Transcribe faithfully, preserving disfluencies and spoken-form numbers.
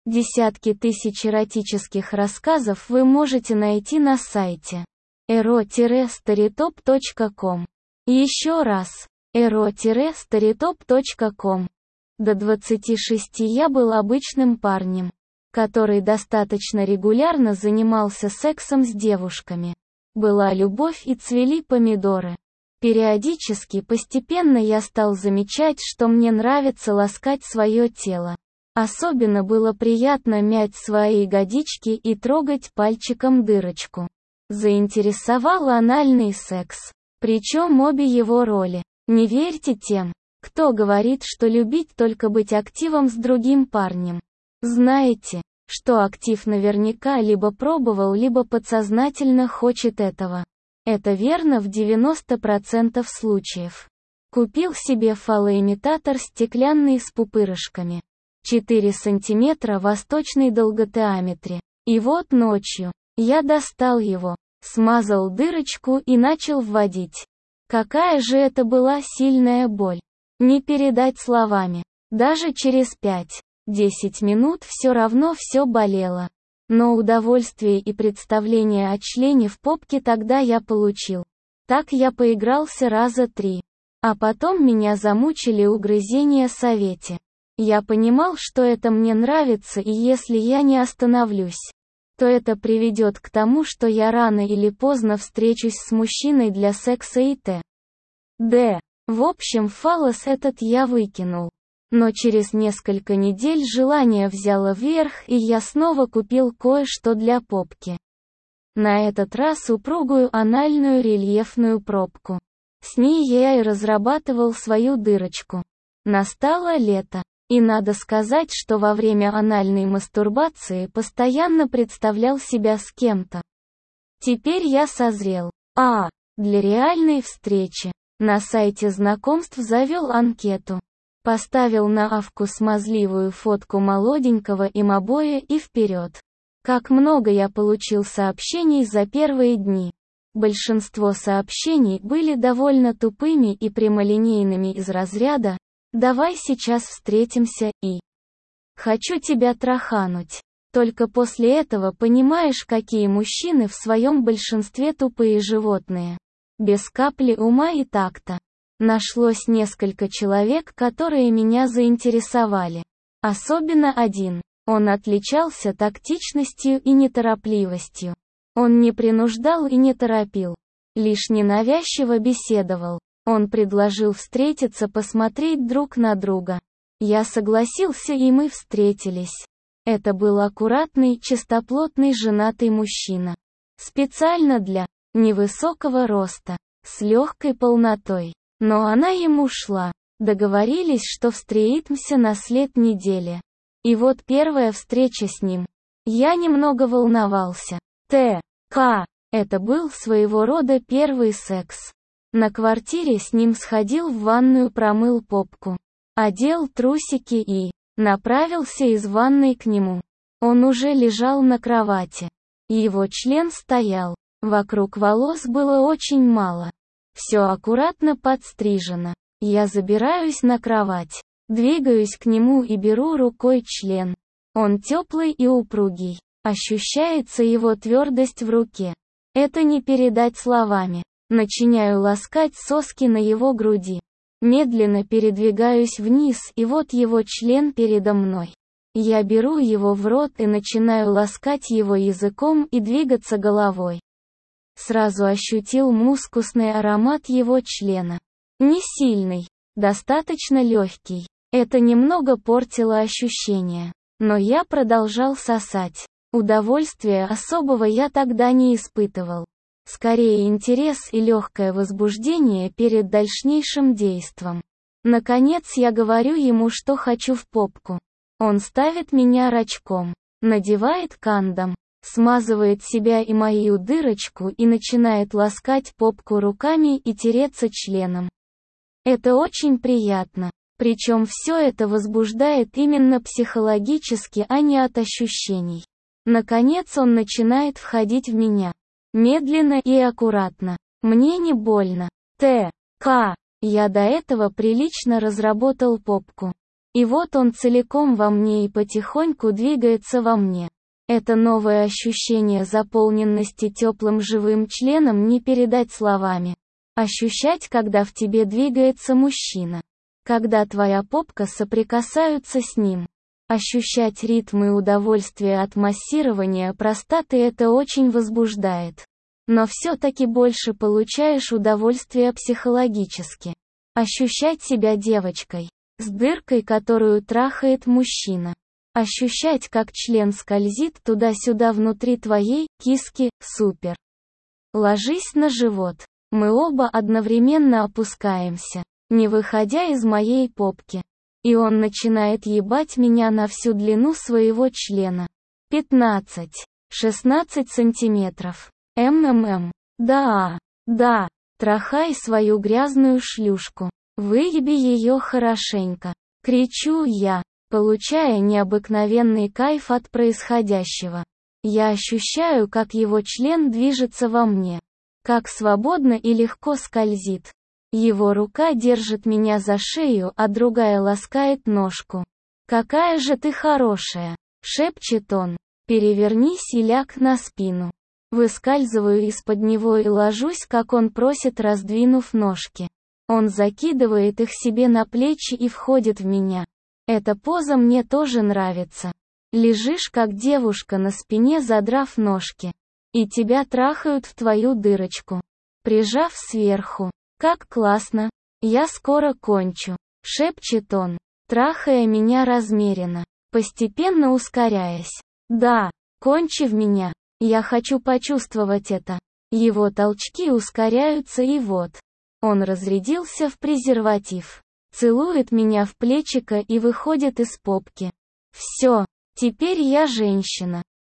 Десятки тысяч эротических рассказов вы можете найти на сайте эро старитоп точка ком. Еще раз, эро старитоп точка ком. До двадцати шести я был обычным парнем, который достаточно регулярно занимался сексом с девушками. Была любовь и цвели помидоры. Периодически, постепенно я стал замечать, что мне нравится ласкать свое тело. Особенно было приятно мять свои ягодички и трогать пальчиком дырочку. Заинтересовал анальный секс. Причем обе его роли. Не верьте тем, кто говорит, что любить только быть активом с другим парнем. Знаете, что актив наверняка либо пробовал, либо подсознательно хочет этого. Это верно в девяноста процентах случаев. Купил себе фалоимитатор стеклянный с пупырышками. четыре сантиметра восточной долготиометре. И вот ночью я достал его, смазал дырочку и начал вводить. Какая же это была сильная боль. Не передать словами. Даже через пять-десять минут все равно все болело. Но удовольствие и представление о члене в попке тогда я получил. Так я поигрался раза три. А потом меня замучили угрызения совете. Я понимал, что это мне нравится, и если я не остановлюсь, то это приведет к тому, что я рано или поздно встречусь с мужчиной для секса и т.д. В общем, фаллос этот я выкинул. Но через несколько недель желание взяло вверх, и я снова купил кое-что для попки. На этот раз упругую анальную рельефную пробку. С ней я и разрабатывал свою дырочку. Настало лето. И надо сказать, что во время анальной мастурбации постоянно представлял себя с кем-то. Теперь я созрел. А, для реальной встречи. На сайте знакомств завел анкету. Поставил на авку смазливую фотку молоденького имобоя и вперед. Как много я получил сообщений за первые дни. Большинство сообщений были довольно тупыми и прямолинейными из разряда «давай сейчас встретимся» и «хочу тебя трахануть». Только после этого понимаешь, какие мужчины в своем большинстве тупые животные. Без капли ума и такта. Нашлось несколько человек, которые меня заинтересовали. Особенно один. Он отличался тактичностью и неторопливостью. Он не принуждал и не торопил. Лишь ненавязчиво беседовал. Он предложил встретиться, посмотреть друг на друга. Я согласился, и мы встретились. Это был аккуратный, чистоплотный женатый мужчина. Специально для невысокого роста, с легкой полнотой. Но она ему шла. Договорились, что встретимся на след недели. И вот первая встреча с ним. Я немного волновался. Т.К. Это был своего рода первый секс. На квартире с ним сходил в ванную, промыл попку. Одел трусики и направился из ванной к нему. Он уже лежал на кровати. Его член стоял. Вокруг волос было очень мало. Все аккуратно подстрижено. Я забираюсь на кровать. Двигаюсь к нему и беру рукой член. Он теплый и упругий. Ощущается его твердость в руке. Это не передать словами. Начинаю ласкать соски на его груди. Медленно передвигаюсь вниз, и вот его член передо мной. Я беру его в рот и начинаю ласкать его языком и двигаться головой. Сразу ощутил мускусный аромат его члена. Не сильный, достаточно легкий. Это немного портило ощущения. Но я продолжал сосать. Удовольствия особого я тогда не испытывал. Скорее интерес и легкое возбуждение перед дальнейшим действом. Наконец я говорю ему, что хочу в попку. Он ставит меня рачком, надевает кондом, смазывает себя и мою дырочку и начинает ласкать попку руками и тереться членом. Это очень приятно. Причем все это возбуждает именно психологически, а не от ощущений. Наконец он начинает входить в меня. Медленно и аккуратно. Мне не больно. Т.К. Я до этого прилично разработал попку. И вот он целиком во мне и потихоньку двигается во мне. Это новое ощущение заполненности теплым живым членом не передать словами. Ощущать, когда в тебе двигается мужчина. Когда твоя попка соприкасаются с ним. Ощущать ритм и удовольствие от массирования простаты, это очень возбуждает. Но все-таки больше получаешь удовольствие психологически. Ощущать себя девочкой. С дыркой, которую трахает мужчина. Ощущать, как член скользит туда-сюда внутри твоей киски, супер. Ложись на живот. Мы оба одновременно опускаемся, не выходя из моей попки. И он начинает ебать меня на всю длину своего члена. пятнадцать шестнадцать сантиметров. МММ. Да, да, трахай свою грязную шлюшку. Выеби ее хорошенько. Кричу я, получая необыкновенный кайф от происходящего. Я ощущаю, как его член движется во мне. Как свободно и легко скользит. Его рука держит меня за шею, а другая ласкает ножку. «Какая же ты хорошая!» — шепчет он. «Перевернись и ляг на спину». Выскальзываю из-под него и ложусь, как он просит, раздвинув ножки. Он закидывает их себе на плечи и входит в меня. Эта поза мне тоже нравится. Лежишь как девушка на спине, задрав ножки. И тебя трахают в твою дырочку. Прижав сверху. Как классно. Я скоро кончу. Шепчет он, трахая меня размеренно, постепенно ускоряясь. Да, кончи в меня. Я хочу почувствовать это. Его толчки ускоряются, и вот. Он разрядился в презерватив. Целует меня в плечико и выходит из попки. Все, теперь я женщина.